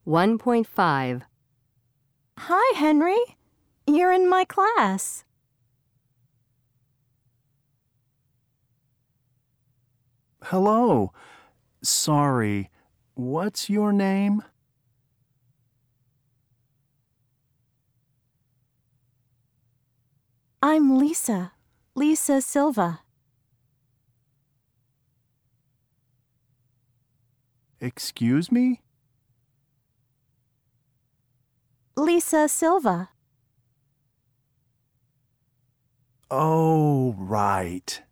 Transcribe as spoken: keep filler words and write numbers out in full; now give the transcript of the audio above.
one point five. Hi, Henry. You're in my class. Hello. Sorry. What's your name? I'm Lisa. Lisa Silva. Excuse me? Lisa Silva. Oh, right.